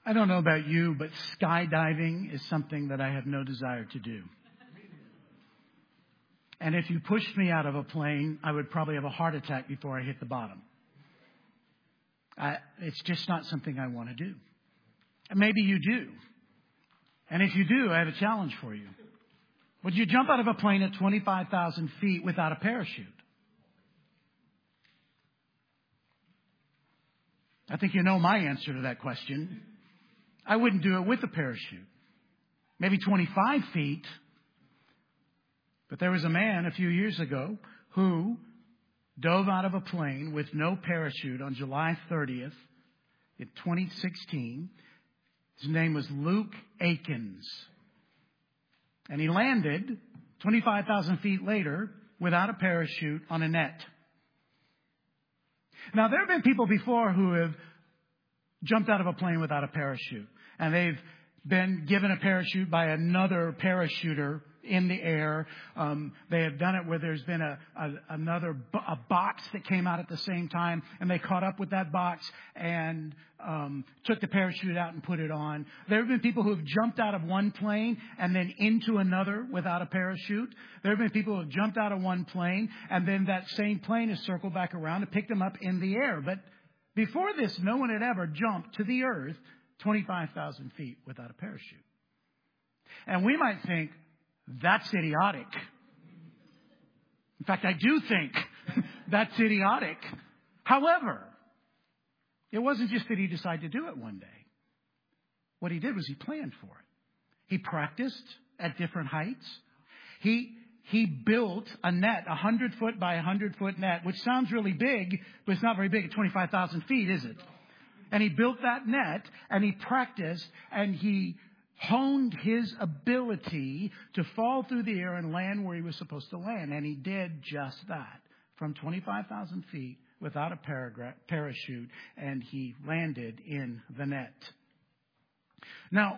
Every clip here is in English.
I don't know about you, but skydiving is something that I have no desire to do. And if you pushed me out of a plane, I would probably have a heart attack before I hit the bottom. It's just not something I want to do. And maybe you do. And if you do, I have a challenge for you. Would you jump out of a plane at 25,000 feet without a parachute? I think you know my answer to that question. I wouldn't do it with a parachute. Maybe 25 feet. But there was a man a few years ago who dove out of a plane with no parachute on July 30th in 2016. His name was Luke Akins. And he landed 25,000 feet later without a parachute on a net. Now, there have been people before who have jumped out of a plane without a parachute. And they've been given a parachute by another parachuter in the air. They have done it where there's been a box that came out at the same time, and they caught up with that box and took the parachute out and put it on. There have been people who have jumped out of one plane and then into another without a parachute. There have been people who have jumped out of one plane and then that same plane has circled back around and picked them up in the air. But before this, no one had ever jumped to the earth 25,000 feet without a parachute. And we might think, that's idiotic. In fact, I do think that's idiotic. However, it wasn't just that he decided to do it one day. What he did was he planned for it. He practiced at different heights. He built a net, 100-foot by 100-foot net, which sounds really big, but it's not very big at 25,000 feet, is it? And he built that net, and he practiced, and he honed his ability to fall through the air and land where he was supposed to land. And he did just that from 25,000 feet without a parachute, and he landed in the net. Now,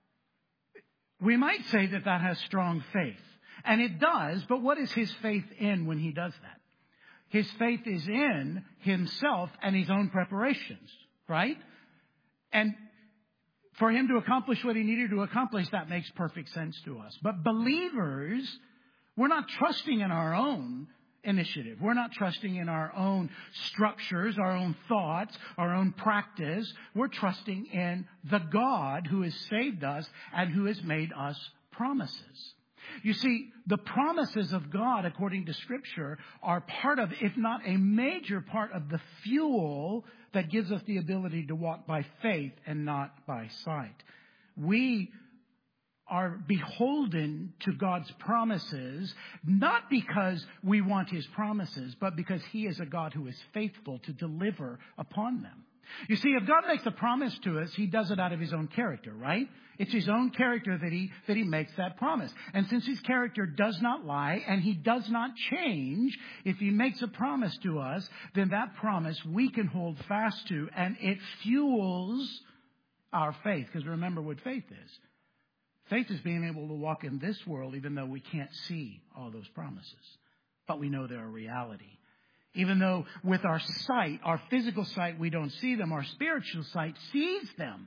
we might say that that has strong faith. And it does, but what is his faith in when he does that? His faith is in himself and his own preparations, right? And for him to accomplish what he needed to accomplish, that makes perfect sense to us. But believers, we're not trusting in our own initiative. We're not trusting in our own structures, our own thoughts, our own practice. We're trusting in the God who has saved us and who has made us promises. You see, the promises of God, according to Scripture, are part of, if not a major part of the fuel that gives us the ability to walk by faith and not by sight. We are beholden to God's promises, not because we want His promises, but because He is a God who is faithful to deliver upon them. You see, if God makes a promise to us, He does it out of His own character, right? It's His own character that He makes that promise. And since His character does not lie and He does not change, if He makes a promise to us, then that promise we can hold fast to, and it fuels our faith. Because remember what faith is. Faith is being able to walk in this world even though we can't see all those promises. But we know they're a reality. Even though with our sight, our physical sight, we don't see them, our spiritual sight sees them.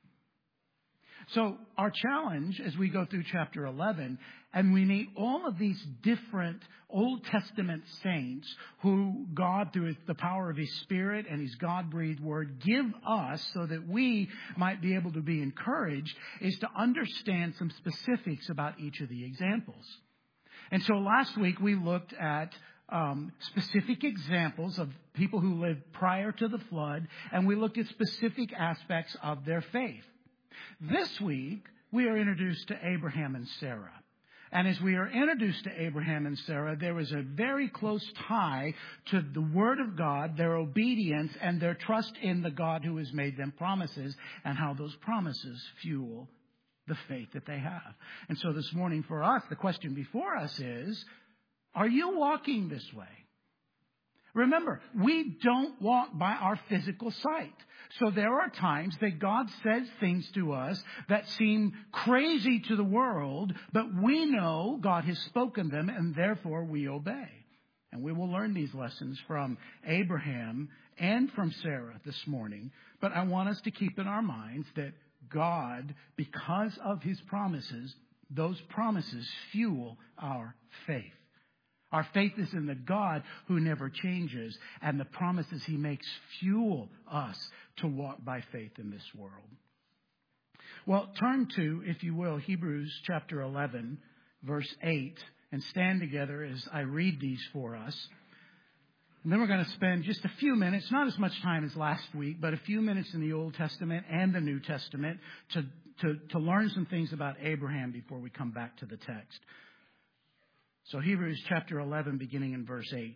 So our challenge as we go through chapter 11, and we meet all of these different Old Testament saints who God, through the power of His Spirit and His God-breathed Word, give us so that we might be able to be encouraged, is to understand some specifics about each of the examples. And so last week we looked at specific examples of people who lived prior to the flood, and we looked at specific aspects of their faith. This week, we are introduced to Abraham and Sarah. And as we are introduced to Abraham and Sarah, there is a very close tie to the Word of God, their obedience, and their trust in the God who has made them promises, and how those promises fuel the faith that they have. And so this morning for us, the question before us is, are you walking this way? Remember, we don't walk by our physical sight. So there are times that God says things to us that seem crazy to the world, but we know God has spoken them and therefore we obey. And we will learn these lessons from Abraham and from Sarah this morning. But I want us to keep in our minds that God, because of his promises, those promises fuel our faith. Our faith is in the God who never changes, and the promises he makes fuel us to walk by faith in this world. Well, turn to, if you will, Hebrews chapter 11, verse 8, and stand together as I read these for us. And then we're going to spend just a few minutes, not as much time as last week, but a few minutes in the Old Testament and the New Testament to learn some things about Abraham before we come back to the text. So Hebrews chapter 11, beginning in verse 8.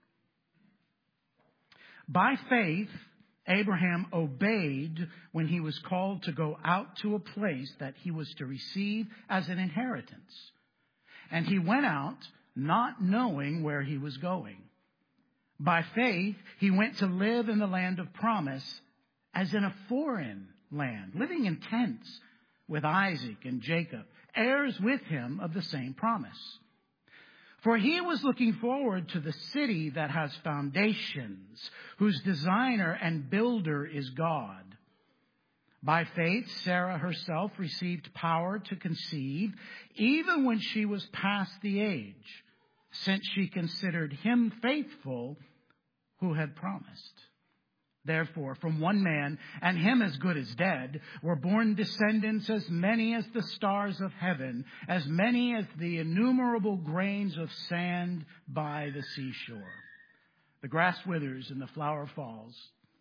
By faith, Abraham obeyed when he was called to go out to a place that he was to receive as an inheritance. And he went out not knowing where he was going. By faith, he went to live in the land of promise as in a foreign land, living in tents with Isaac and Jacob, heirs with him of the same promise. For he was looking forward to the city that has foundations, whose designer and builder is God. By faith, Sarah herself received power to conceive, even when she was past the age, since she considered him faithful who had promised. Therefore, from one man, and him as good as dead, were born descendants as many as the stars of heaven, as many as the innumerable grains of sand by the seashore. The grass withers and the flower falls.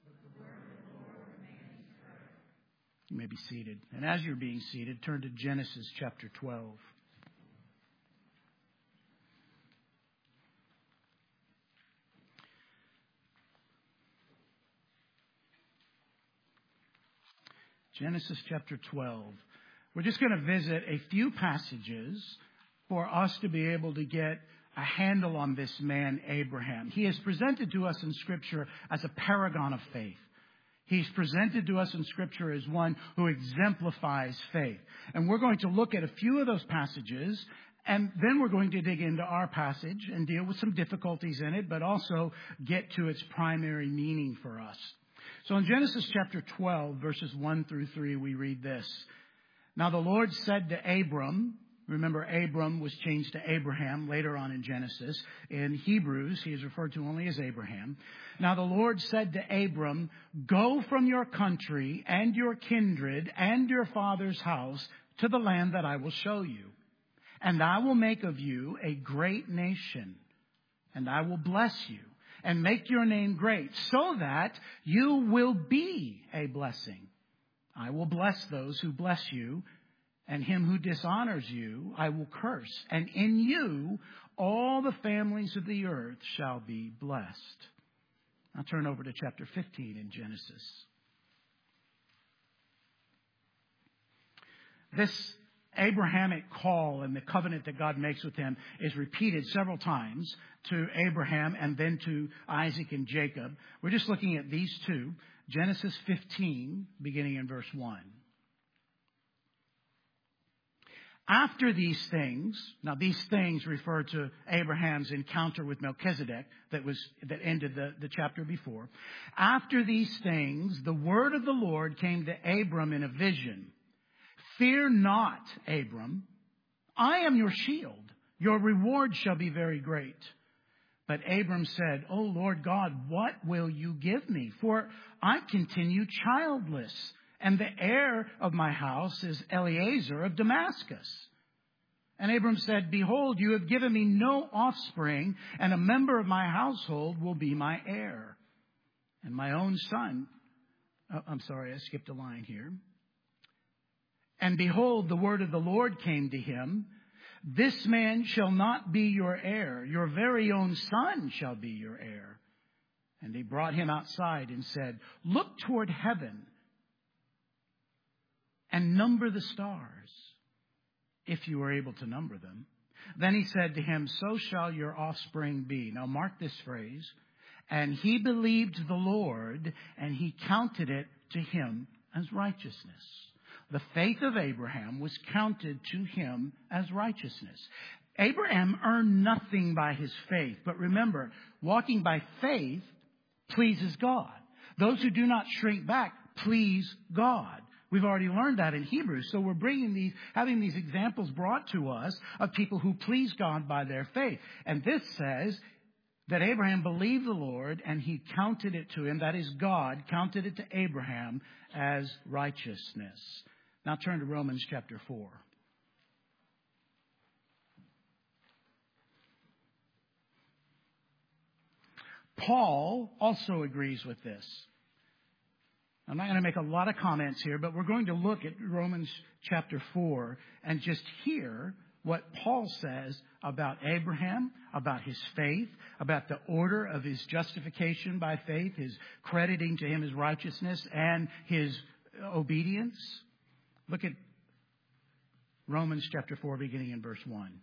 You may be seated. And as you're being seated, turn to Genesis chapter 12. Genesis chapter 12. We're just going to visit a few passages for us to be able to get a handle on this man, Abraham. He is presented to us in Scripture as a paragon of faith. He's presented to us in Scripture as one who exemplifies faith. And we're going to look at a few of those passages, and then we're going to dig into our passage and deal with some difficulties in it, but also get to its primary meaning for us. So in Genesis chapter 12, verses 1 through 3, we read this. Now the Lord said to Abram, remember Abram was changed to Abraham later on in Genesis. In Hebrews, he is referred to only as Abraham. Now the Lord said to Abram, go from your country and your kindred and your father's house to the land that I will show you. And I will make of you a great nation, and I will bless you and make your name great, so that you will be a blessing. I will bless those who bless you, and him who dishonors you I will curse. And in you all the families of the earth shall be blessed. Now turn over to chapter 15 in Genesis. This Abrahamic call and the covenant that God makes with him is repeated several times to Abraham and then to Isaac and Jacob. We're just looking at these two. Genesis 15, beginning in verse 1. After these things, now these things refer to Abraham's encounter with Melchizedek that ended the chapter before. After these things, the word of the Lord came to Abram in a vision. Fear not, Abram. I am your shield. Your reward shall be very great. But Abram said, O Lord God, what will you give me? For I continue childless, and the heir of my house is Eliezer of Damascus. And Abram said, Behold, you have given me no offspring, and a member of my household will be my heir. And my own son, I skipped a line here. And behold, the word of the Lord came to him. This man shall not be your heir. Your very own son shall be your heir. And he brought him outside and said, Look toward heaven and number the stars, if you are able to number them. Then he said to him, So shall your offspring be. Now mark this phrase. And he believed the Lord, and he counted it to him as righteousness. The faith of Abraham was counted to him as righteousness. Abraham earned nothing by his faith. But remember, walking by faith pleases God. Those who do not shrink back please God. We've already learned that in Hebrews. So we're having these examples brought to us of people who please God by their faith. And this says that Abraham believed the Lord and he counted it to him. That is, God counted it to Abraham as righteousness. Now turn to Romans chapter 4. Paul also agrees with this. I'm not going to make a lot of comments here, but we're going to look at Romans chapter 4 and just hear what Paul says about Abraham, about his faith, about the order of his justification by faith, his crediting to him his righteousness, and his obedience. Look at Romans chapter 4, beginning in verse 1.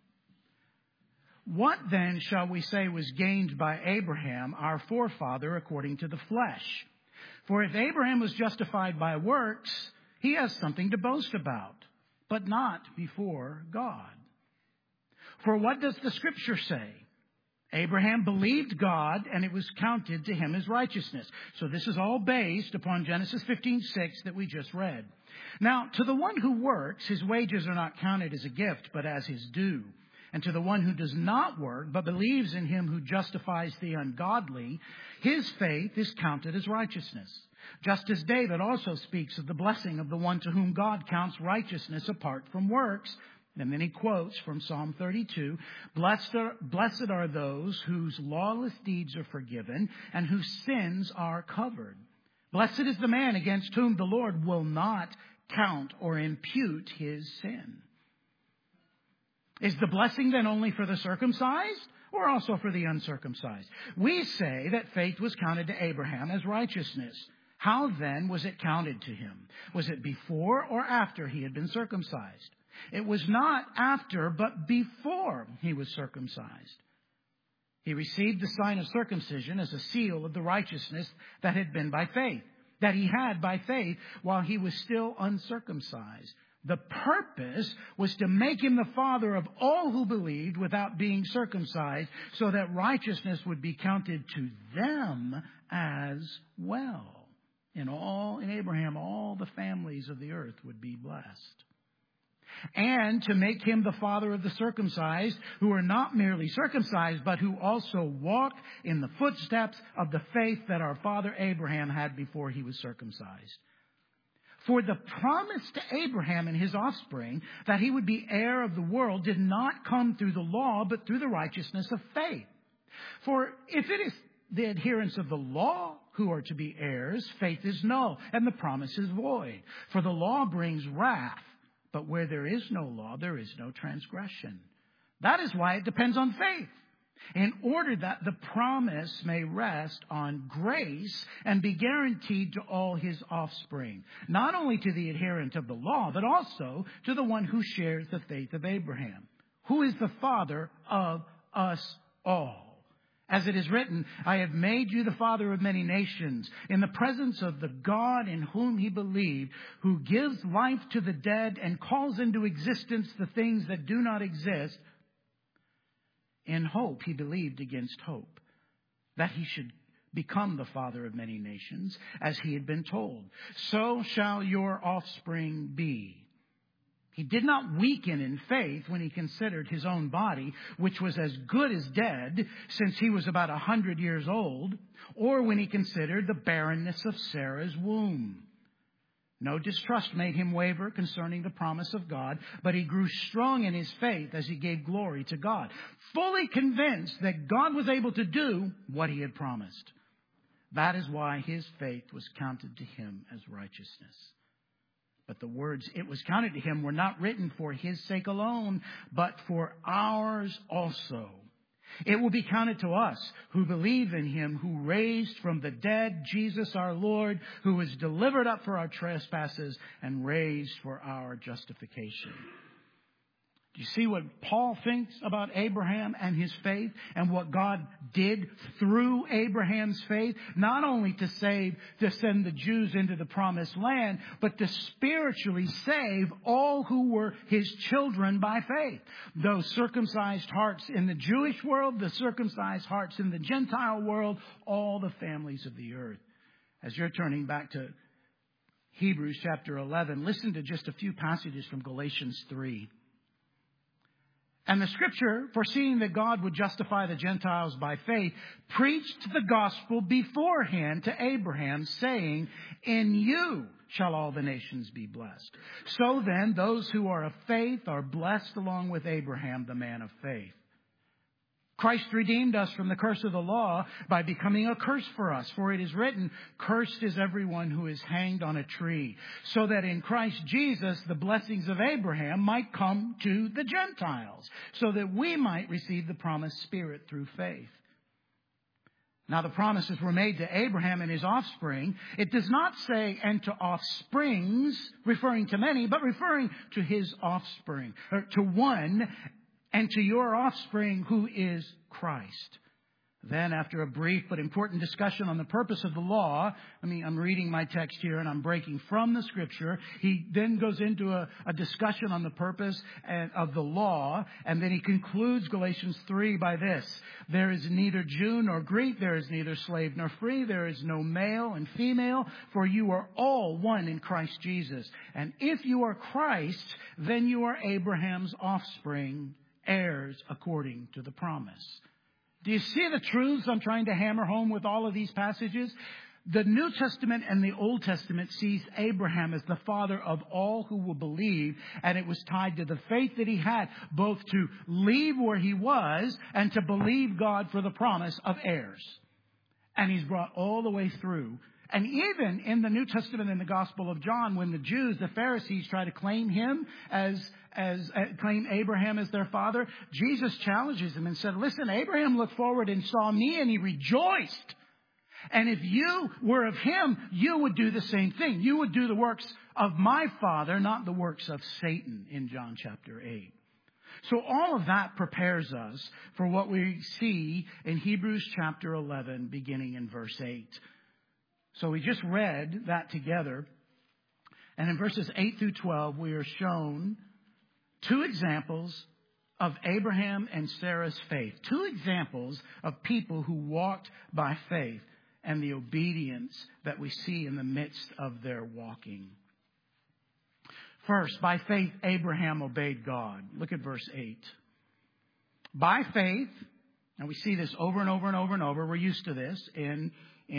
What then shall we say was gained by Abraham, our forefather, according to the flesh? For if Abraham was justified by works, he has something to boast about, but not before God. For what does the Scripture say? Abraham believed God, and it was counted to him as righteousness. So this is all based upon Genesis 15:6 that we just read. Now, to the one who works, his wages are not counted as a gift, but as his due. And to the one who does not work, but believes in him who justifies the ungodly, his faith is counted as righteousness. Just as David also speaks of the blessing of the one to whom God counts righteousness apart from works. And then he quotes from Psalm 32, Blessed are those whose lawless deeds are forgiven and whose sins are covered. Blessed is the man against whom the Lord will not count or impute his sin. Is the blessing then only for the circumcised or also for the uncircumcised? We say that faith was counted to Abraham as righteousness. How then was it counted to him? Was it before or after he had been circumcised? It was not after, but before he was circumcised. He received the sign of circumcision as a seal of the righteousness that had been by faith, that he had by faith while he was still uncircumcised. The purpose was to make him the father of all who believed without being circumcised, so that righteousness would be counted to them as well. In Abraham, all the families of the earth would be blessed. And to make him the father of the circumcised, who are not merely circumcised, but who also walk in the footsteps of the faith that our father Abraham had before he was circumcised. For the promise to Abraham and his offspring that he would be heir of the world did not come through the law, but through the righteousness of faith. For if it is the adherents of the law who are to be heirs, faith is null, and the promise is void. For the law brings wrath, but where there is no law, there is no transgression. That is why it depends on faith, in order that the promise may rest on grace and be guaranteed to all his offspring, not only to the adherent of the law, but also to the one who shares the faith of Abraham, who is the father of us all. As it is written, I have made you the father of many nations, in the presence of the God in whom he believed, who gives life to the dead and calls into existence the things that do not exist. In hope he believed against hope, that he should become the father of many nations, as he had been told. So shall your offspring be. He did not weaken in faith when he considered his own body, which was as good as dead, since he was about 100 years old, or when he considered the barrenness of Sarah's womb. No distrust made him waver concerning the promise of God, but he grew strong in his faith as he gave glory to God, fully convinced that God was able to do what he had promised. That is why his faith was counted to him as righteousness. But the words, it was counted to him, were not written for his sake alone, but for ours also. It will be counted to us who believe in him who raised from the dead Jesus our Lord, who was delivered up for our trespasses and raised for our justification. Do you see what Paul thinks about Abraham and his faith and what God did through Abraham's faith? Not only to send the Jews into the promised land, but to spiritually save all who were his children by faith. Those circumcised hearts in the Jewish world, the circumcised hearts in the Gentile world, all the families of the earth. As you're turning back to Hebrews chapter 11, listen to just a few passages from Galatians 3. And the scripture, foreseeing that God would justify the Gentiles by faith, preached the gospel beforehand to Abraham, saying, in you shall all the nations be blessed. So then, those who are of faith are blessed along with Abraham, the man of faith. Christ redeemed us from the curse of the law by becoming a curse for us. For it is written, cursed is everyone who is hanged on a tree, so that in Christ Jesus the blessings of Abraham might come to the Gentiles, so that we might receive the promised Spirit through faith. Now the promises were made to Abraham and his offspring. It does not say, and to offsprings, referring to many, but referring to his offspring, or to one, and to your offspring, who is Christ. Then, after a brief but important discussion on the purpose of the law, I'm reading my text here and I'm breaking from the scripture. He then goes into a discussion on the purpose of the law, and then he concludes Galatians 3 by this. There is neither Jew nor Greek, there is neither slave nor free, there is no male and female, for you are all one in Christ Jesus. And if you are Christ, then you are Abraham's offspring, heirs according to the promise. Do you see the truths I'm trying to hammer home with all of these passages? The New Testament and the Old Testament sees Abraham as the father of all who will believe, and it was tied to the faith that he had, both to leave where he was and to believe God for the promise of heirs. And he's brought all the way through. And even in the New Testament, in the Gospel of John, when the Jews, the Pharisees, try to claim him claim Abraham as their father, Jesus challenges them and said, listen, Abraham looked forward and saw me and he rejoiced. And if you were of him, you would do the same thing. You would do the works of my Father, not the works of Satan, in John chapter 8. So all of that prepares us for what we see in Hebrews chapter 11, beginning in verse 8. So we just read that together. And in verses 8 through 12, we are shown two examples of Abraham and Sarah's faith. Two examples of people who walked by faith and the obedience that we see in the midst of their walking. First, by faith, Abraham obeyed God. Look at verse 8. By faith, and we see this over and over and over and over. We're used to this in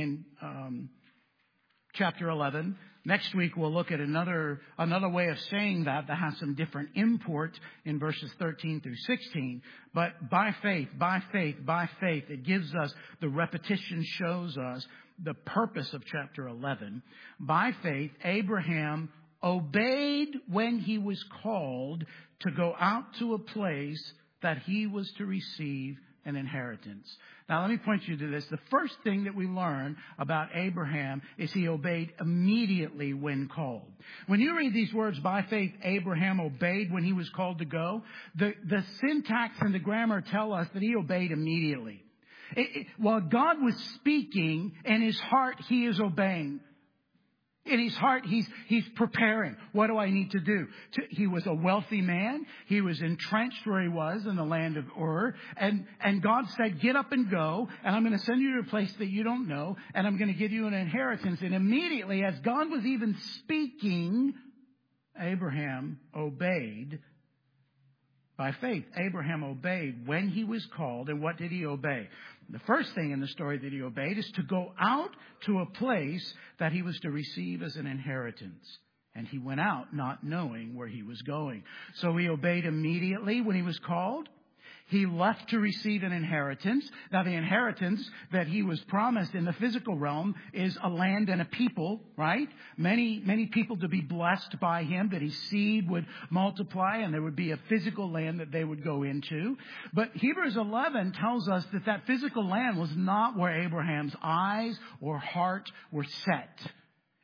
chapter 11. Next week, we'll look at another way of saying that has some different import in verses 13 through 16. But by faith, by faith, by faith, it gives us, the repetition shows us the purpose of chapter 11. By faith, Abraham obeyed when he was called to go out to a place that he was to receive an inheritance. Now, let me point you to this. The first thing that we learn about Abraham is he obeyed immediately when called. When you read these words, by faith, Abraham obeyed when he was called to go, the syntax and the grammar tell us that he obeyed immediately. While God was speaking, in his heart, he is obeying. In his heart, he's preparing. What do I need to do? He was a wealthy man. He was entrenched where he was in the land of Ur. And God said, get up and go. And I'm going to send you to a place that you don't know. And I'm going to give you an inheritance. And immediately, as God was even speaking, Abraham obeyed. By faith, Abraham obeyed when he was called. And what did he obey? The first thing in the story that he obeyed is to go out to a place that he was to receive as an inheritance. And he went out not knowing where he was going. So he obeyed immediately when he was called. He left to receive an inheritance. Now, the inheritance that he was promised in the physical realm is a land and a people, right? Many people to be blessed by him, that his seed would multiply and there would be a physical land that they would go into. But Hebrews 11 tells us that physical land was not where Abraham's eyes or heart were set.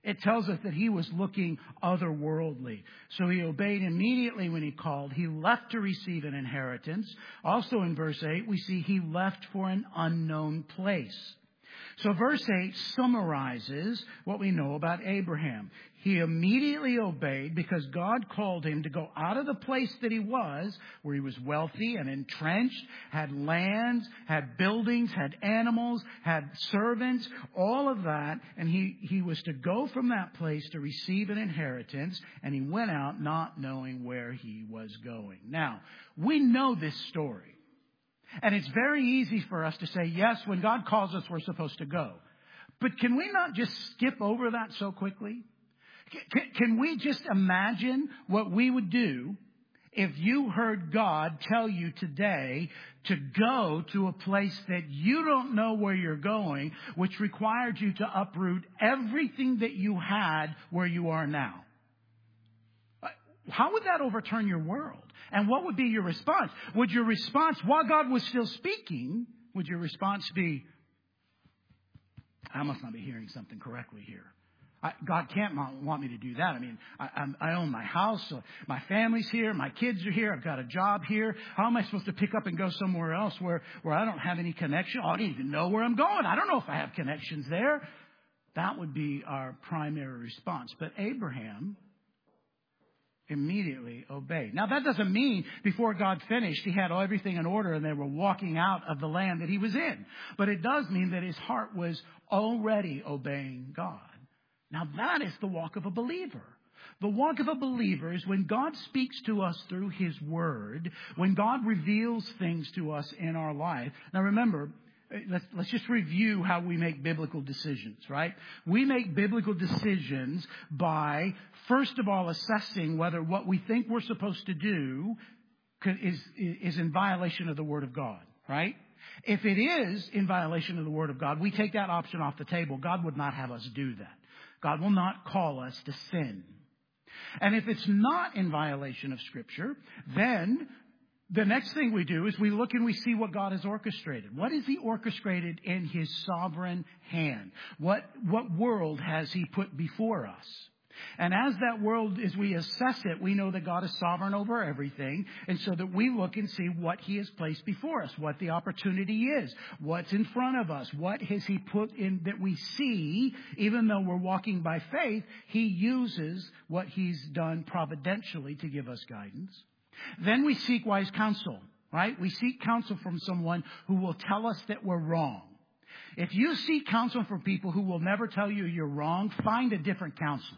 It tells us that he was looking otherworldly. So he obeyed immediately when he called. He left to receive an inheritance. Also in verse 8, we see he left for an unknown place. So verse 8 summarizes what we know about Abraham. He immediately obeyed because God called him to go out of the place that he was, where he was wealthy and entrenched, had lands, had buildings, had animals, had servants, all of that. And he was to go from that place to receive an inheritance. And he went out not knowing where he was going. Now, we know this story. And it's very easy for us to say, yes, when God calls us, we're supposed to go. But can we not just skip over that so quickly? Can we just imagine what we would do if you heard God tell you today to go to a place that you don't know where you're going, which required you to uproot everything that you had where you are now? How would that overturn your world? And what would be your response? Would your response, while God was still speaking, would your response be, I must not be hearing something correctly here. God can't want me to do that. I mean, I own my house. So my family's here. My kids are here. I've got a job here. How am I supposed to pick up and go somewhere else where I don't have any connection? I don't even know where I'm going. I don't know if I have connections there. That would be our primary response. But Abraham immediately obeyed. Now, that doesn't mean before God finished, he had everything in order and they were walking out of the land that he was in. But it does mean that his heart was already obeying God. Now, that is the walk of a believer. The walk of a believer is when God speaks to us through his word, when God reveals things to us in our life. Now, remember, let's just review how we make biblical decisions, right? We make biblical decisions by, first of all, assessing whether what we think we're supposed to do is in violation of the Word of God, right? If it is in violation of the Word of God, we take that option off the table. God would not have us do that. God will not call us to sin. And if it's not in violation of Scripture, then the next thing we do is we look and we see what God has orchestrated. What is he orchestrated in his sovereign hand? What world has he put before us? And as that world, as we assess it, we know that God is sovereign over everything. And so that we look and see what he has placed before us, what the opportunity is, what's in front of us, what has he put in that we see. Even though we're walking by faith, he uses what he's done providentially to give us guidance. Then we seek wise counsel, right? We seek counsel from someone who will tell us that we're wrong. If you seek counsel from people who will never tell you you're wrong, find a different counselor.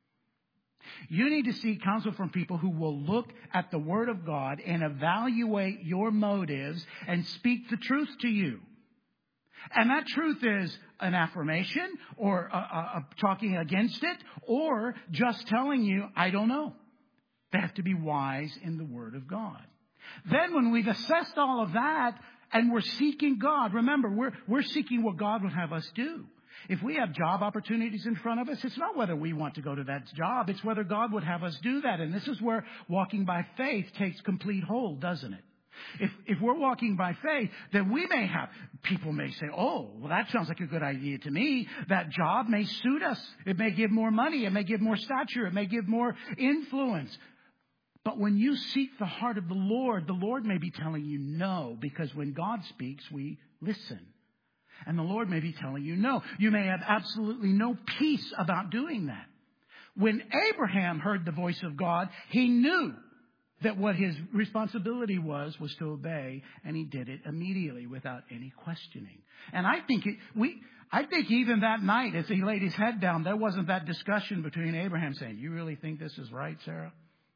You need to seek counsel from people who will look at the Word of God and evaluate your motives and speak the truth to you. And that truth is an affirmation or talking against it or just telling you, I don't know. They have to be wise in the Word of God. Then when we've assessed all of that and we're seeking God, remember, we're seeking what God would have us do. If we have job opportunities in front of us, it's not whether we want to go to that job. It's whether God would have us do that. And this is where walking by faith takes complete hold, doesn't it? If we're walking by faith, then people may say, oh, well, that sounds like a good idea to me. That job may suit us. It may give more money. It may give more stature. It may give more influence. But when you seek the heart of the Lord may be telling you no, because when God speaks, we listen. And the Lord may be telling you no. You may have absolutely no peace about doing that. When Abraham heard the voice of God, he knew that what his responsibility was to obey, and he did it immediately without any questioning. And I think even that night, as he laid his head down, there wasn't that discussion between Abraham saying, you really think this is right, Sarah?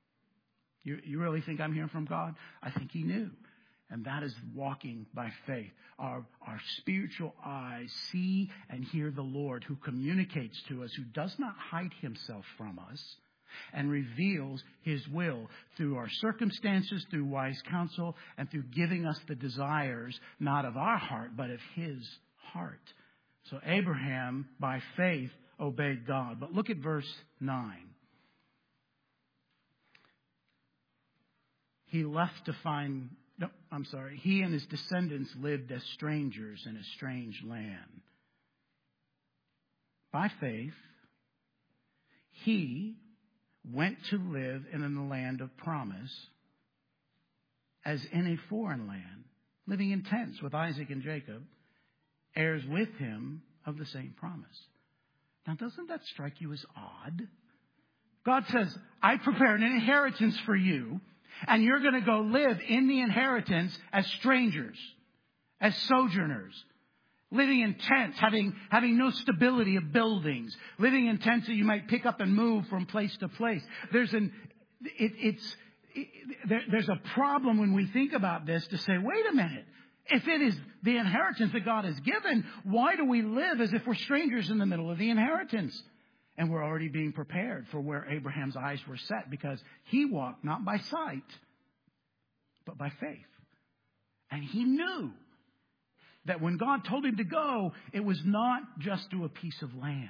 You really think I'm hearing from God? I think he knew. And that is walking by faith. Our spiritual eyes see and hear the Lord, who communicates to us, who does not hide himself from us, and reveals his will through our circumstances, through wise counsel, and through giving us the desires, not of our heart, but of his heart. So Abraham, by faith, obeyed God. But look at verse 9. He and his descendants lived as strangers in a strange land. By faith, he went to live in the land of promise as in a foreign land, living in tents with Isaac and Jacob, heirs with him of the same promise. Now, doesn't that strike you as odd? God says, I prepared an inheritance for you, and you're going to go live in the inheritance as strangers, as sojourners, living in tents, having no stability of buildings, living in tents that you might pick up and move from place to place. There's a problem when we think about this to say, wait a minute. If it is the inheritance that God has given, why do we live as if we're strangers in the middle of the inheritance? And we're already being prepared for where Abraham's eyes were set, because he walked not by sight, but by faith. And he knew that when God told him to go, it was not just to a piece of land.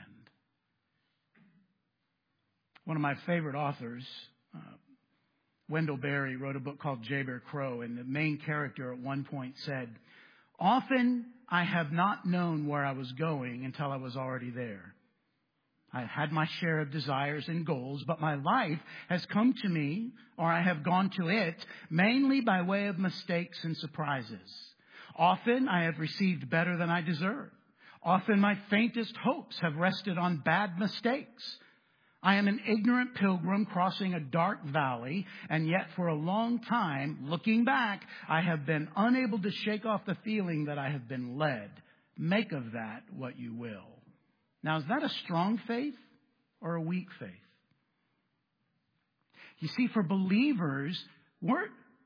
One of my favorite authors, Wendell Berry, wrote a book called Jayber Crow, and the main character at one point said, "Often I have not known where I was going until I was already there. I had my share of desires and goals, but my life has come to me, or I have gone to it, mainly by way of mistakes and surprises. Often I have received better than I deserve. Often my faintest hopes have rested on bad mistakes. I am an ignorant pilgrim crossing a dark valley, and yet for a long time, looking back, I have been unable to shake off the feeling that I have been led. Make of that what you will." Now, is that a strong faith or a weak faith? You see, for believers, we're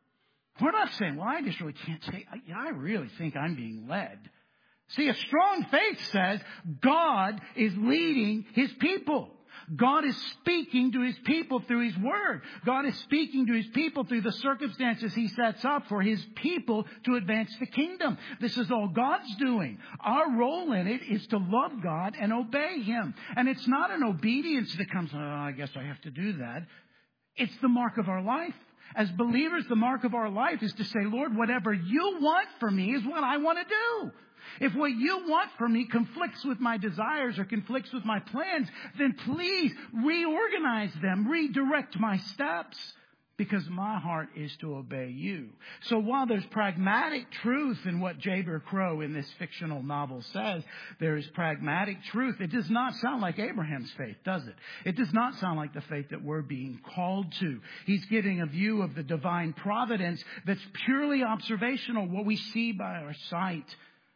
not saying, well, I just really can't say, I really think I'm being led. See, a strong faith says God is leading his people. God is speaking to his people through his word. God is speaking to his people through the circumstances he sets up for his people to advance the kingdom. This is all God's doing. Our role in it is to love God and obey him. And it's not an obedience that comes, oh, I guess I have to do that. It's the mark of our life. As believers, the mark of our life is to say, Lord, whatever you want for me is what I want to do. If what you want from me conflicts with my desires or conflicts with my plans, then please reorganize them, redirect my steps, because my heart is to obey you. So while there's pragmatic truth in what Jayber Crow in this fictional novel says, there is pragmatic truth. It does not sound like Abraham's faith, does it? It does not sound like the faith that we're being called to. He's getting a view of the divine providence that's purely observational, what we see by our sight.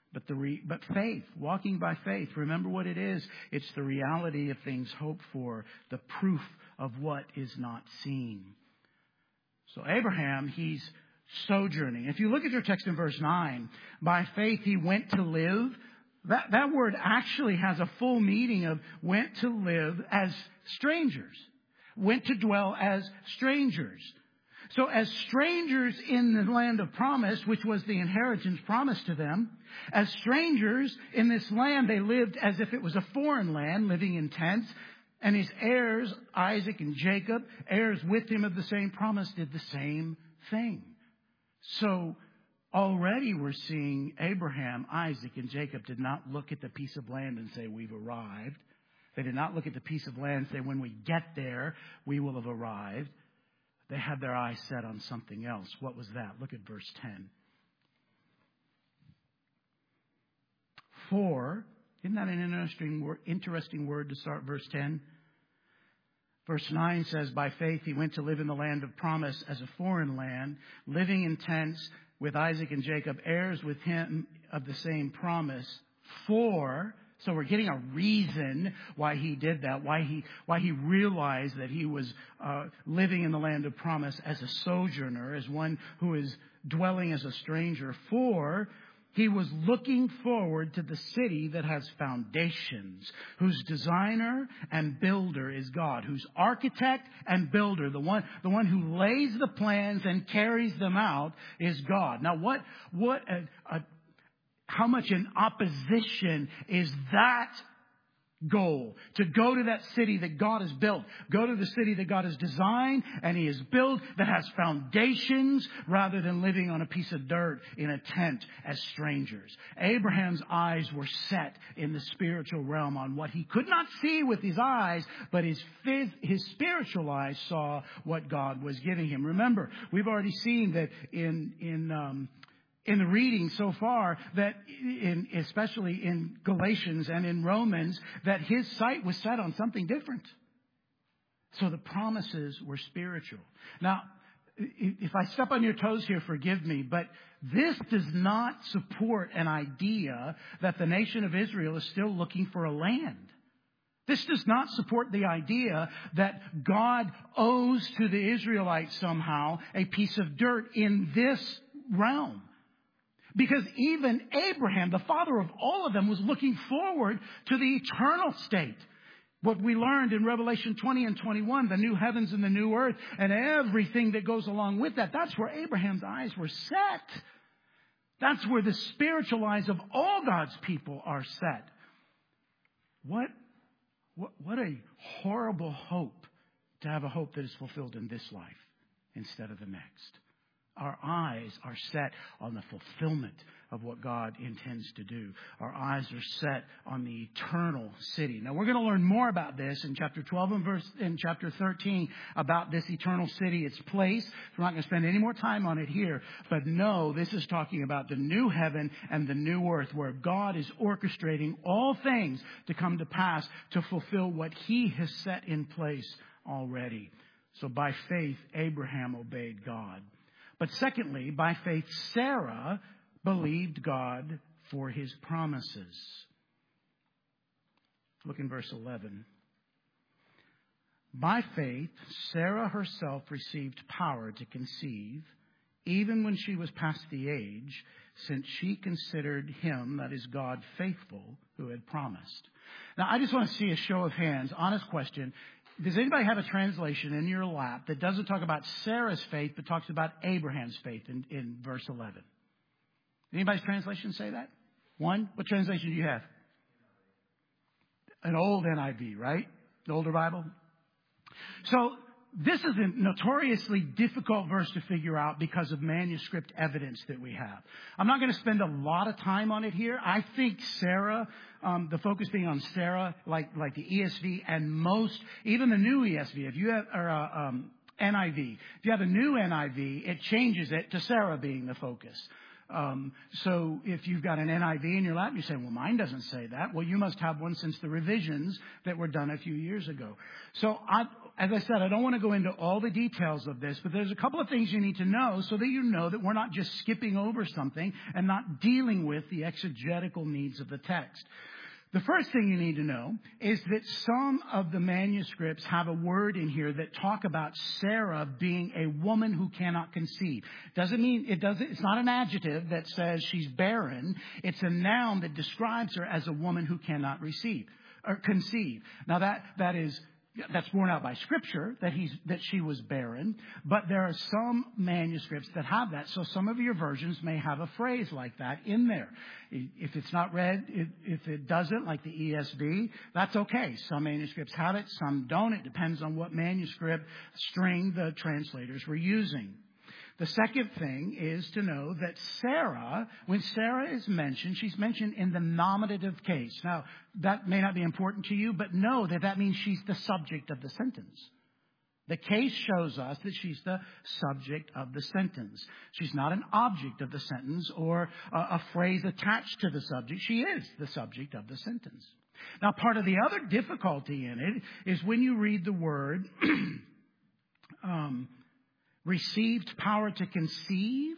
But faith, walking by faith, remember what it is. It's the reality of things hoped for, the proof of what is not seen. So Abraham, he's sojourning. If you look at your text in verse 9, by faith he went to live. That word actually has a full meaning of went to live as strangers. Went to dwell as strangers. So as strangers in the land of promise, which was the inheritance promised to them, as strangers in this land, they lived as if it was a foreign land, living in tents. And his heirs, Isaac and Jacob, heirs with him of the same promise, did the same thing. So already we're seeing Abraham, Isaac, and Jacob did not look at the piece of land and say, we've arrived. They did not look at the piece of land and say, when we get there, we will have arrived. They had their eyes set on something else. What was that? Look at verse 10. For, isn't that an interesting word to start verse 10? Verse 9 says, by faith he went to live in the land of promise as a foreign land, living in tents with Isaac and Jacob, heirs with him of the same promise. For, so we're getting a reason why he did that, why he realized that he was living in the land of promise as a sojourner, as one who is dwelling as a stranger. For he was looking forward to the city that has foundations, whose designer and builder is God, whose architect and builder, the one who lays the plans and carries them out, is God. Now, how much in opposition is that goal, to go to that city that God has built, go to the city that God has designed and He has built, that has foundations, rather than living on a piece of dirt in a tent as strangers. Abraham's eyes were set in the spiritual realm on what he could not see with his eyes, but his spiritual eyes saw what God was giving him. Remember, we've already seen that in the reading so far, that especially in Galatians and in Romans, that his sight was set on something different. So the promises were spiritual. Now, if I step on your toes here, forgive me, but this does not support an idea that the nation of Israel is still looking for a land. This does not support the idea that God owes to the Israelites somehow a piece of dirt in this realm. Because even Abraham, the father of all of them, was looking forward to the eternal state. What we learned in Revelation 20 and 21, the new heavens and the new earth, and everything that goes along with that. That's where Abraham's eyes were set. That's where the spiritual eyes of all God's people are set. What a horrible hope to have a hope that is fulfilled in this life instead of the next. Our eyes are set on the fulfillment of what God intends to do. Our eyes are set on the eternal city. Now, we're going to learn more about this in chapter 12 and in chapter 13 about this eternal city, its place. We're not going to spend any more time on it here. But no, this is talking about the new heaven and the new earth, where God is orchestrating all things to come to pass to fulfill what He has set in place already. So by faith, Abraham obeyed God. But secondly, by faith, Sarah believed God for His promises. Look in verse 11. By faith, Sarah herself received power to conceive, even when she was past the age, since she considered Him, that is God, faithful, who had promised. Now, I just want to see a show of hands. Honest question. Does anybody have a translation in your lap that doesn't talk about Sarah's faith, but talks about Abraham's faith in verse 11? Anybody's translation say that? One? What translation do you have? An old NIV, right? The older Bible? So this is a notoriously difficult verse to figure out because of manuscript evidence that we have. I'm not going to spend a lot of time on it here. I think Sarah, the focus being on Sarah, like the ESV and even the new ESV, if you have, or NIV, if you have a new NIV, it changes it to Sarah being the focus. So if you've got an NIV in your lap, you say, well, mine doesn't say that. Well, you must have one since the revisions that were done a few years ago. So as I said, I don't want to go into all the details of this, but there's a couple of things you need to know so that you know that we're not just skipping over something and not dealing with the exegetical needs of the text. The first thing you need to know is that some of the manuscripts have a word in here that talk about Sarah being a woman who cannot conceive. It's not an adjective that says she's barren. It's a noun that describes her as a woman who cannot conceive. Now that's borne out by Scripture that she was barren, but there are some manuscripts that have that. So some of your versions may have a phrase like that in there. If it's not read, if it doesn't, like the ESV, that's okay. Some manuscripts have it, some don't. It depends on what manuscript string the translators were using. The second thing is to know that Sarah, when Sarah is mentioned, she's mentioned in the nominative case. Now, that may not be important to you, but know that means she's the subject of the sentence. The case shows us that she's the subject of the sentence. She's not an object of the sentence or a phrase attached to the subject. She is the subject of the sentence. Now, part of the other difficulty in it is when you read the word received power to conceive.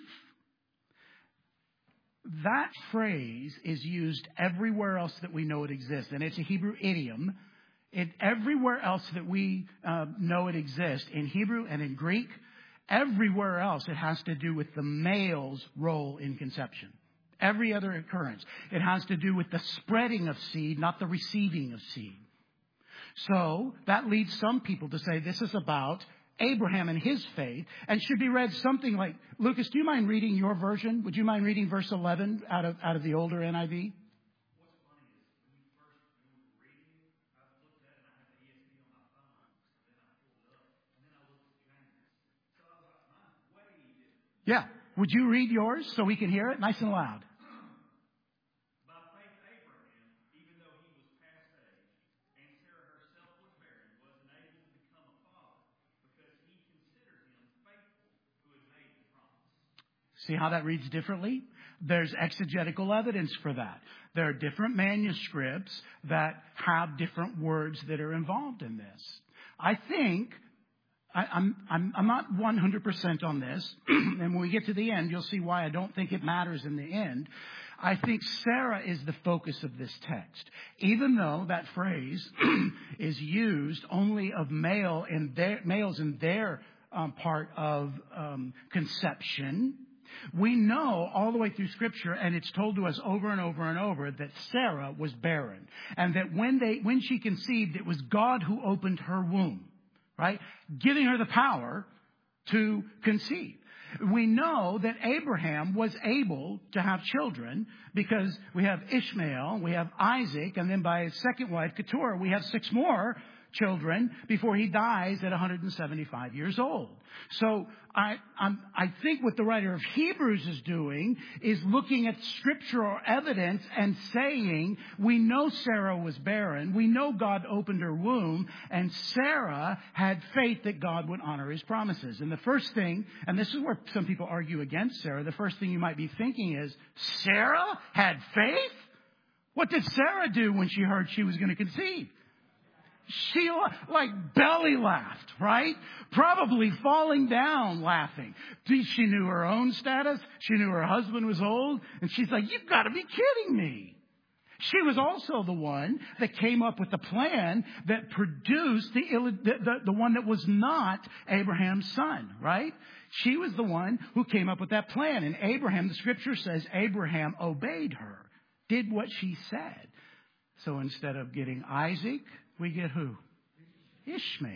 That phrase is used everywhere else that we know it exists. And it's a Hebrew idiom. Everywhere else that we know it exists, in Hebrew and in Greek, everywhere else it has to do with the male's role in conception. Every other occurrence, it has to do with the spreading of seed, not the receiving of seed. So that leads some people to say this is about Abraham and his faith, and should be read something like, Lucas, do you mind reading your version? Would you mind reading verse 11 out of the older NIV? Yeah. Would you read yours so we can hear it nice and loud? By faith, Abraham, even though he was past age, and Sarah herself was barren, was enabled to become a father, because he considered him faithful who had made the promise. See how that reads differently? There's exegetical evidence for that. There are different manuscripts that have different words that are involved in this. I think I'm not 100% on this, and when we get to the end, you'll see why I don't think it matters in the end. I think Sarah is the focus of this text, even though that phrase is used only of males in their part of conception. We know all the way through Scripture, and it's told to us over and over and over, that Sarah was barren, and that when she conceived, it was God who opened her womb. Right? Giving her the power to conceive. We know that Abraham was able to have children because we have Ishmael, we have Isaac, and then by his second wife, Keturah, we have 6 more children before he dies at 175 years old. So I think what the writer of Hebrews is doing is looking at scriptural evidence and saying, we know Sarah was barren. We know God opened her womb, and Sarah had faith that God would honor his promises. And the first thing, and this is where some people argue against Sarah, the first thing you might be thinking is, Sarah had faith? What did Sarah do when she heard she was going to conceive? She belly laughed, right? Probably falling down laughing. She knew her own status. She knew her husband was old. And she's like, you've got to be kidding me. She was also the one that came up with the plan that produced the one that was not Abraham's son, right? She was the one who came up with that plan. And Abraham, the scripture says, Abraham obeyed her, did what she said. So instead of getting Isaac, we get who? Ishmael.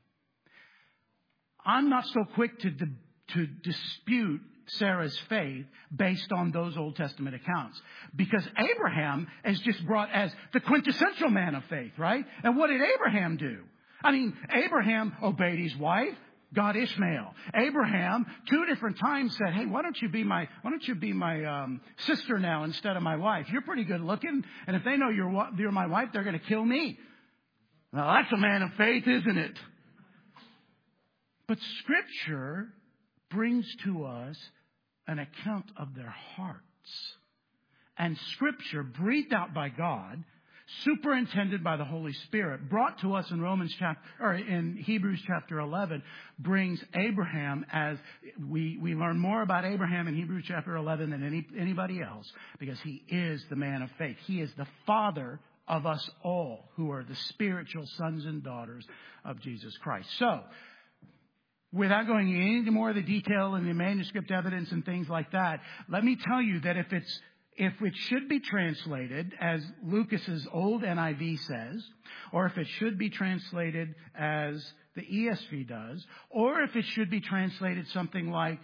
I'm not so quick to dispute Sarah's faith based on those Old Testament accounts, because Abraham is just brought as the quintessential man of faith, right? And what did Abraham do? I mean, Abraham obeyed his wife, got Ishmael. Abraham 2 different times said, hey, why don't you be my sister now instead of my wife? You're pretty good looking, and if they know you're my wife, they're going to kill me. Now, that's a man of faith, isn't it? But Scripture brings to us an account of their hearts. And Scripture, breathed out by God, superintended by the Holy Spirit, brought to us in Hebrews chapter 11, brings Abraham as we learn more about Abraham in Hebrews chapter 11 than anybody else, because he is the man of faith. He is the father of us all who are the spiritual sons and daughters of Jesus Christ. So, without going into more of the detail and the manuscript evidence and things like that, let me tell you that if it should be translated as Lucas's old NIV says, or if it should be translated as the ESV does, or if it should be translated something like,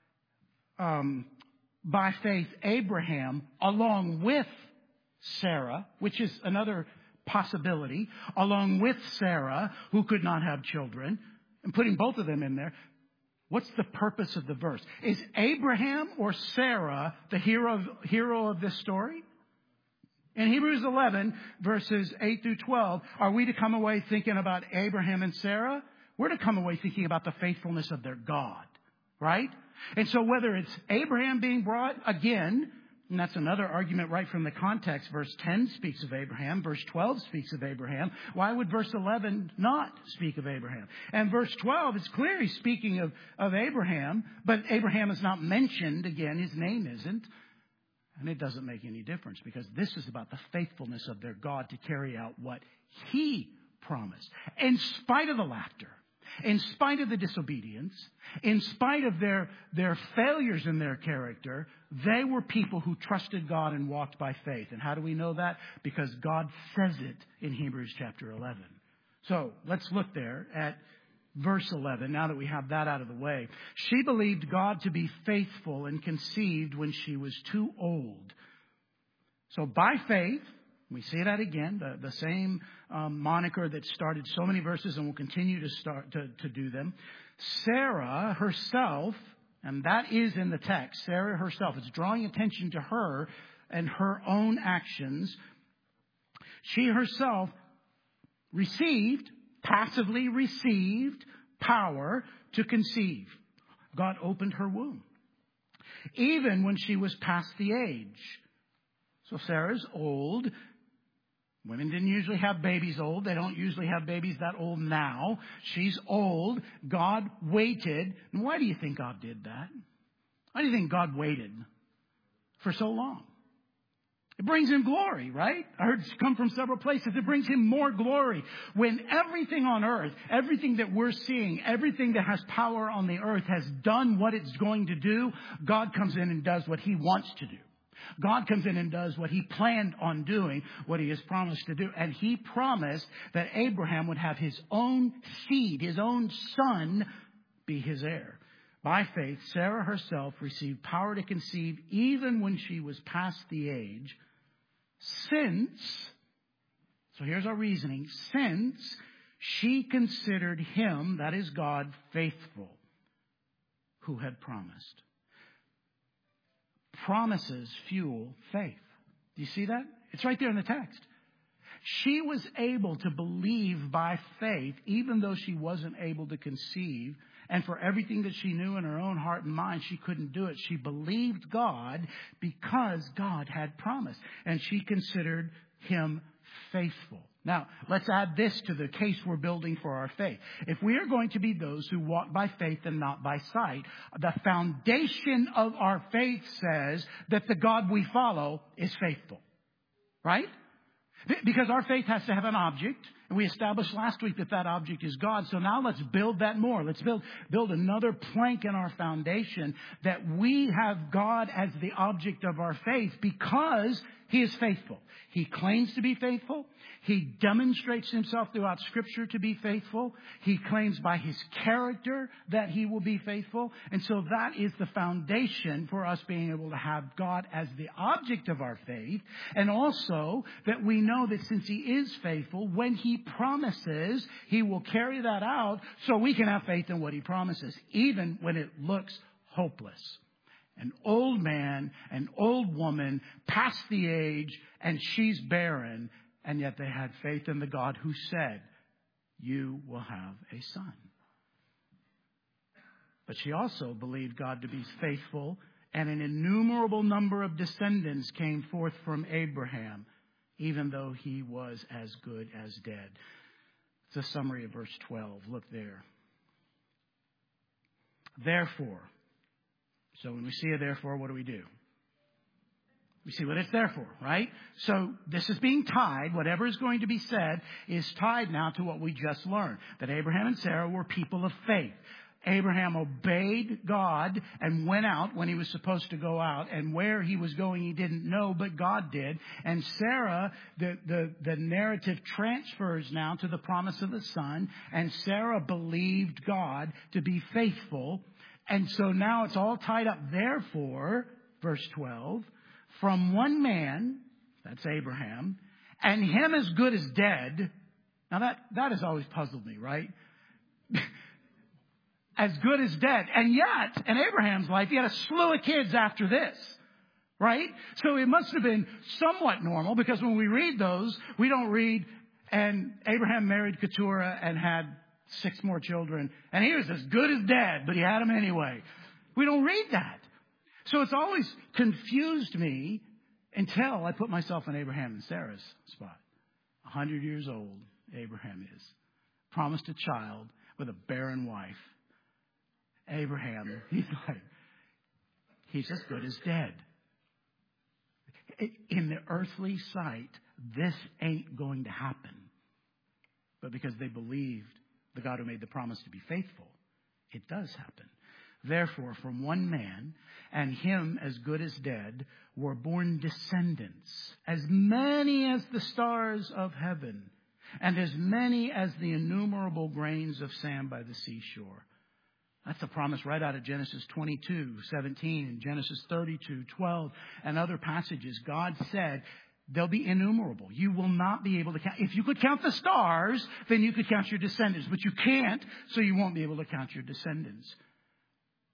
by faith Abraham along with Sarah, which is another possibility, along with Sarah, who could not have children, and putting both of them in there, what's the purpose of the verse? Is Abraham or Sarah the hero of this story? In Hebrews 11, verses 8 through 12, are we to come away thinking about Abraham and Sarah? We're to come away thinking about the faithfulness of their God, right? And so whether it's Abraham being brought again, and that's another argument right from the context. Verse 10 speaks of Abraham. Verse 12 speaks of Abraham. Why would verse 11 not speak of Abraham? And verse 12 is clearly speaking of Abraham, but Abraham is not mentioned again. His name isn't. And it doesn't make any difference, because this is about the faithfulness of their God to carry out what he promised. In spite of the laughter, in spite of the disobedience, in spite of their failures in their character, they were people who trusted God and walked by faith. And how do we know that? Because God says it in Hebrews chapter 11. So let's look there at verse 11, now that we have that out of the way. She believed God to be faithful and conceived when she was too old. So by faith, we see that again, the same moniker that started so many verses and will continue to do them. Sarah herself, And that is in the text. Sarah herself. It's drawing attention to her and her own actions. She herself passively received power to conceive. God opened her womb, even when she was past the age. So Sarah's old. Women didn't usually have babies old. They don't usually have babies that old now. She's old. God waited. And why do you think God did that? Why do you think God waited for so long? It brings him glory, right? I heard it come from several places. It brings him more glory. When everything on earth, everything that we're seeing, everything that has power on the earth has done what it's going to do, God comes in and does what he wants to do. God comes in and does what he planned on doing, what he has promised to do. And he promised that Abraham would have his own seed, his own son, be his heir. By faith, Sarah herself received power to conceive even when she was past the age, so here's our reasoning, since she considered him, that is God, faithful, who had promised. Promises fuel faith. Do you see that? It's right there in the text. She was able to believe by faith, even though she wasn't able to conceive. And for everything that she knew in her own heart and mind, she couldn't do it. She believed God because God had promised. And she considered him faithful. Now, let's add this to the case we're building for our faith. If we are going to be those who walk by faith and not by sight, the foundation of our faith says that the God we follow is faithful. Right? Because our faith has to have an object. And we established last week that that object is God. So now let's build that more. Let's build another plank in our foundation that we have God as the object of our faith because he is faithful. He claims to be faithful. He demonstrates himself throughout Scripture to be faithful. He claims by his character that he will be faithful. And so that is the foundation for us being able to have God as the object of our faith. And also that we know that since he is faithful, when he promises, he will carry that out so we can have faith in what he promises, even when it looks hopeless. An old man, an old woman, past the age, and she's barren. And yet they had faith in the God who said, you will have a son. But she also believed God to be faithful, and an innumerable number of descendants came forth from Abraham, even though he was as good as dead. It's a summary of verse 12. Look there. Therefore. So when we see a therefore, what do? We see what it's there for, right? So this is being tied. Whatever is going to be said is tied now to what we just learned. That Abraham and Sarah were people of faith. Abraham obeyed God and went out when he was supposed to go out. And where he was going he didn't know, but God did. And Sarah, the narrative transfers now to the promise of the son. And Sarah believed God to be faithful. And so now it's all tied up. Therefore, verse 12, from one man, that's Abraham, and him as good as dead. Now that has always puzzled me, right? As good as dead. And yet, in Abraham's life, he had a slew of kids after this. Right? So it must have been somewhat normal, because when we read those, we don't read, and Abraham married Keturah and had 6 more children, and he was as good as dead, but he had them anyway. We don't read that. So it's always confused me until I put myself in Abraham and Sarah's spot. 100 years old, Abraham is. Promised a child with a barren wife. Abraham, he's as good as dead. In the earthly sight, this ain't going to happen. But because they believed the God who made the promise to be faithful, it does happen. Therefore, from one man, and him as good as dead, were born descendants, as many as the stars of heaven, and as many as the innumerable grains of sand by the seashore. That's a promise right out of Genesis 22:17 and Genesis 32:12 and other passages. God said they'll be innumerable. You will not be able to count. If you could count the stars, then you could count your descendants. But you can't, so you won't be able to count your descendants.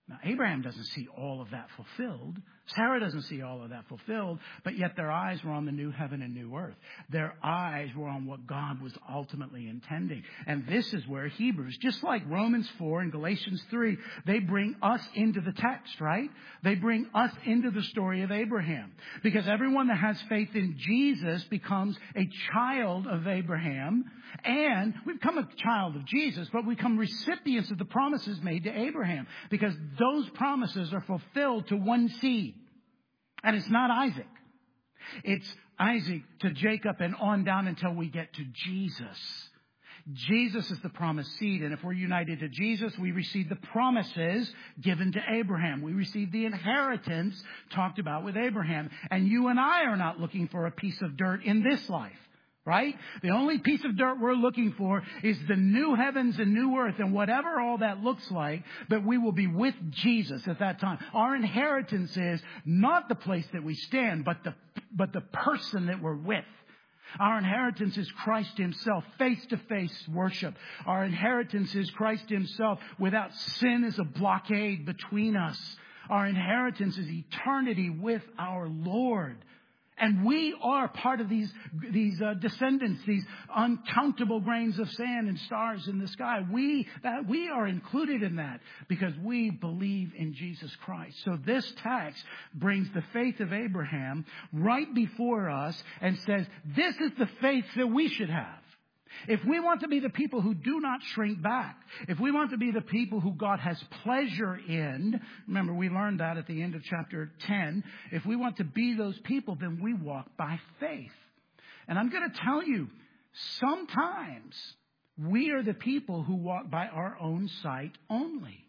Now, Abraham doesn't see all of that fulfilled. Sarah doesn't see all of that fulfilled, but yet their eyes were on the new heaven and new earth. Their eyes were on what God was ultimately intending. And this is where Hebrews, just like Romans 4 and Galatians 3, they bring us into the text, right? They bring us into the story of Abraham. Because everyone that has faith in Jesus becomes a child of Abraham. And we become a child of Jesus, but we become recipients of the promises made to Abraham. Because those promises are fulfilled to one seed. And it's not Isaac. It's Isaac to Jacob and on down until we get to Jesus. Jesus is the promised seed. And if we're united to Jesus, we receive the promises given to Abraham. We receive the inheritance talked about with Abraham. And you and I are not looking for a piece of dirt in this life. Right? The only piece of dirt we're looking for is the new heavens and new earth and whatever all that looks like, but we will be with Jesus at that time. Our inheritance is not the place that we stand, but the person that we're with. Our inheritance is Christ himself, face-to-face worship. Our inheritance is Christ himself without sin as a blockade between us. Our inheritance is eternity with our Lord. And we are part of these descendants, these uncountable grains of sand and stars in the sky. We are included in that because we believe in Jesus Christ. So this text brings the faith of Abraham right before us and says, this is the faith that we should have. If we want to be the people who do not shrink back, if we want to be the people who God has pleasure in, remember we learned that at the end of chapter 10, if we want to be those people, then we walk by faith. And I'm going to tell you, sometimes we are the people who walk by our own sight only.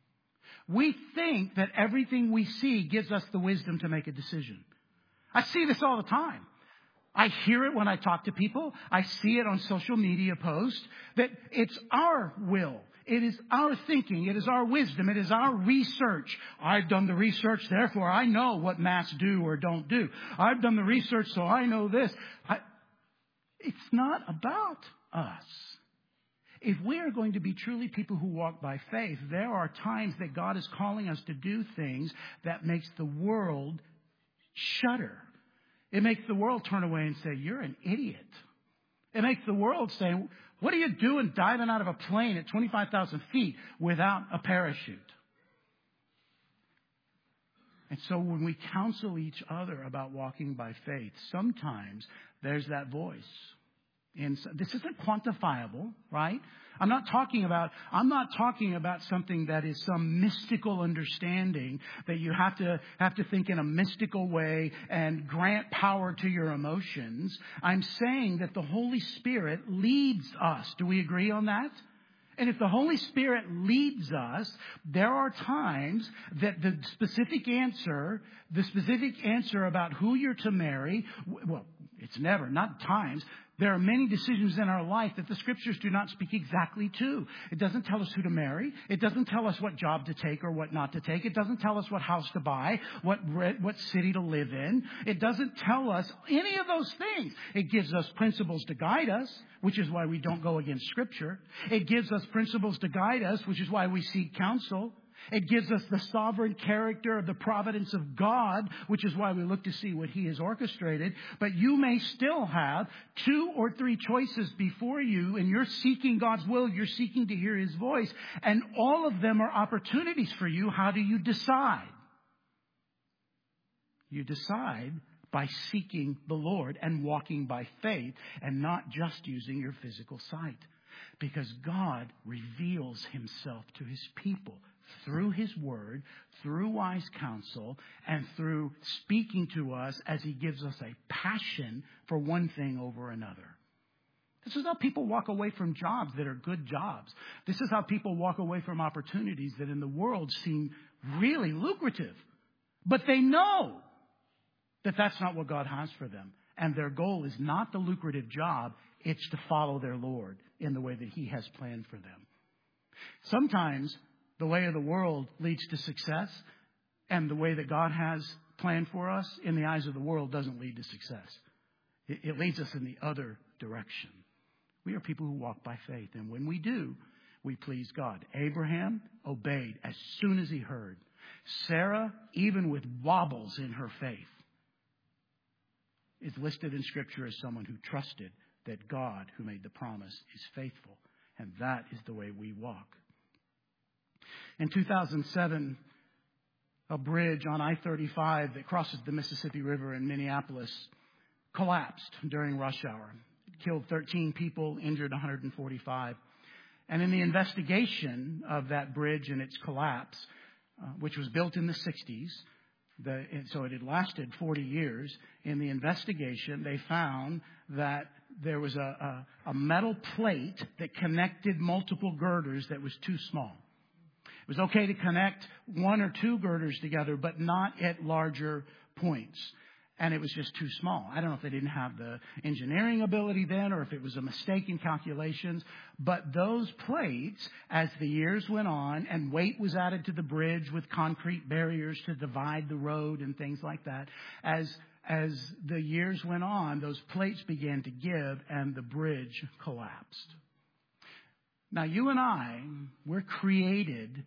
We think that everything we see gives us the wisdom to make a decision. I see this all the time. I hear it when I talk to people. I see it on social media posts that it's our will. It is our thinking. It is our wisdom. It is our research. I've done the research, therefore I know what masks do or don't do. I've done the research, so I know this. It's not about us. If we are going to be truly people who walk by faith, there are times that God is calling us to do things that makes the world shudder. It makes the world turn away and say, you're an idiot. It makes the world say, what are you doing diving out of a plane at 25,000 feet without a parachute? And so when we counsel each other about walking by faith, sometimes there's that voice. And so this isn't quantifiable, right? I'm not talking about something that is some mystical understanding that you have to think in a mystical way and grant power to your emotions. I'm saying that the Holy Spirit leads us. Do we agree on that? And if the Holy Spirit leads us, there are times that the specific answer about who you're to marry, well, it's never, not times. There are many decisions in our life that the Scriptures do not speak exactly to. It doesn't tell us who to marry. It doesn't tell us what job to take or what not to take. It doesn't tell us what house to buy, what city to live in. It doesn't tell us any of those things. It gives us principles to guide us, which is why we don't go against Scripture. It gives us principles to guide us, which is why we seek counsel. It gives us the sovereign character of the providence of God, which is why we look to see what He has orchestrated. But you may still have 2 or 3 choices before you, and you're seeking God's will. You're seeking to hear His voice. And all of them are opportunities for you. How do you decide? You decide by seeking the Lord and walking by faith and not just using your physical sight. Because God reveals Himself to His people through His Word, through wise counsel, and through speaking to us as He gives us a passion for one thing over another. This is how people walk away from jobs that are good jobs. This is how people walk away from opportunities that in the world seem really lucrative. But they know that that's not what God has for them. And their goal is not the lucrative job. It's to follow their Lord in the way that He has planned for them. Sometimes the way of the world leads to success, and the way that God has planned for us in the eyes of the world doesn't lead to success. It leads us in the other direction. We are people who walk by faith, and when we do, we please God. Abraham obeyed as soon as he heard. Sarah, even with wobbles in her faith, is listed in Scripture as someone who trusted that God, who made the promise, is faithful. And that is the way we walk. In 2007, a bridge on I-35 that crosses the Mississippi River in Minneapolis collapsed during rush hour. It killed 13 people, injured 145. And in the investigation of that bridge and its collapse, which was built in the 60s, so it had lasted 40 years. In the investigation, they found that there was a metal plate that connected multiple girders that was too small. It was okay to connect one or two girders together, but not at larger points. And it was just too small. I don't know if they didn't have the engineering ability then or if it was a mistake in calculations. But those plates, as the years went on and weight was added to the bridge with concrete barriers to divide the road and things like that, as the years went on, those plates began to give and the bridge collapsed. Now, you and I, we're created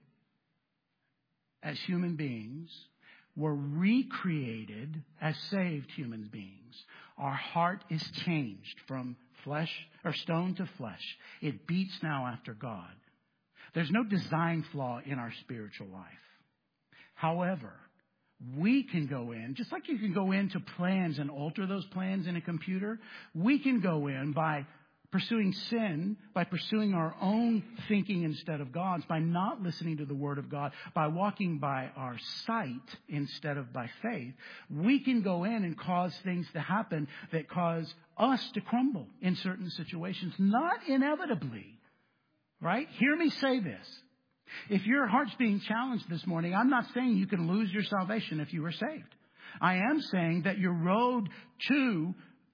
as human beings. We're recreated as saved human beings. Our heart is changed from flesh or stone to flesh. It beats now after God. There's no design flaw in our spiritual life. However, we can go in, just like you can go into plans and alter those plans in a computer, we can go in by pursuing sin, by pursuing our own thinking instead of God's, by not listening to the Word of God, by walking by our sight instead of by faith. We can go in and cause things to happen that cause us to crumble in certain situations, not inevitably, right? Hear me say this. If your heart's being challenged this morning, I'm not saying you can lose your salvation if you were saved. I am saying that your road to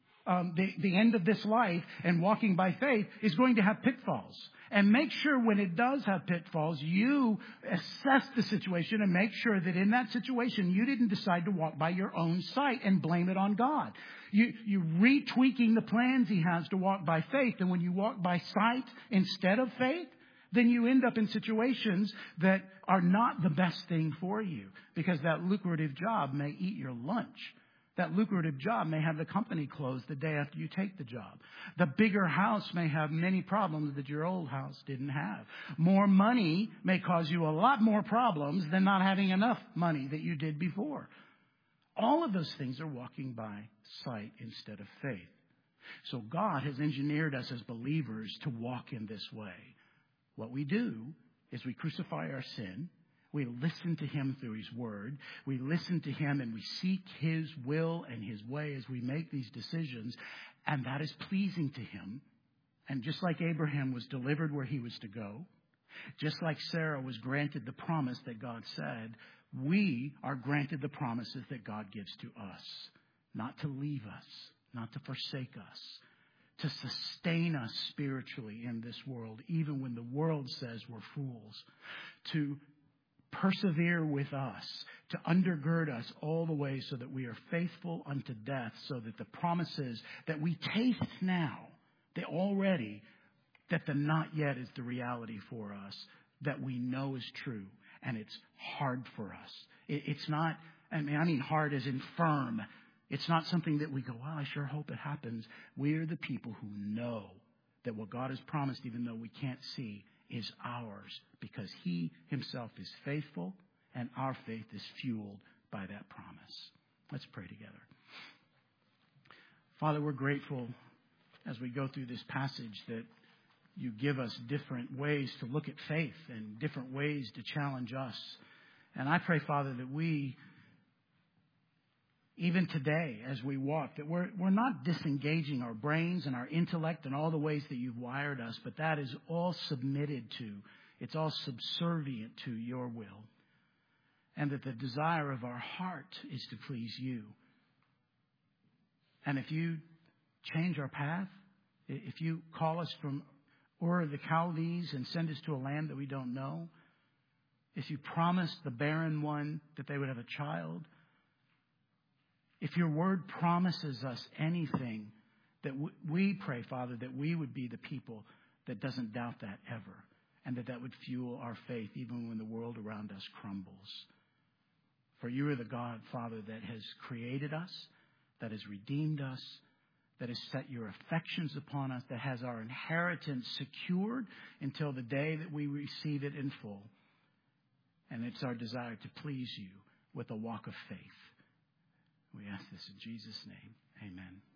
the end of this life and walking by faith is going to have pitfalls. And make sure when it does have pitfalls, you assess the situation and make sure that in that situation, you didn't decide to walk by your own sight and blame it on God. You're retweaking the plans He has to walk by faith. And when you walk by sight instead of faith, then you end up in situations that are not the best thing for you, because that lucrative job may eat your lunch. That lucrative job may have the company closed the day after you take the job. The bigger house may have many problems that your old house didn't have. More money may cause you a lot more problems than not having enough money that you did before. All of those things are walking by sight instead of faith. So God has engineered us as believers to walk in this way. What we do is we crucify our sin. We listen to Him through His Word. We listen to Him and we seek His will and His way as we make these decisions. And that is pleasing to Him. And just like Abraham was delivered where he was to go, just like Sarah was granted the promise that God said, we are granted the promises that God gives to us. Not to leave us, not to forsake us, to sustain us spiritually in this world, even when the world says we're fools, to persevere with us, to undergird us all the way so that we are faithful unto death, so that the promises that we taste now, that the not yet is the reality for us, that we know is true, and it's hard for us. It's not, I mean hard as in firm. It's not something that we go, well, I sure hope it happens. We're the people who know that what God has promised, even though we can't see, is ours, because He Himself is faithful and our faith is fueled by that promise. Let's pray together. Father, we're grateful as we go through this passage that You give us different ways to look at faith and different ways to challenge us. And I pray, Father, that we, even today as we walk, that we're not disengaging our brains and our intellect and all the ways that You've wired us, but that is all submitted to, it's all subservient to Your will. And that the desire of our heart is to please You. And if You change our path, if You call us from Ur of the Chaldees and send us to a land that we don't know, if You promised the barren one that they would have a child, if Your Word promises us anything, that we pray, Father, that we would be the people that doesn't doubt that ever. and that would fuel our faith even when the world around us crumbles. For you are the God, Father, that has created us, that has redeemed us, that has set your affections upon us, that has our inheritance secured until the day that we receive it in full. And it's our desire to please you with a walk of faith. We ask this in Jesus' name. Amen.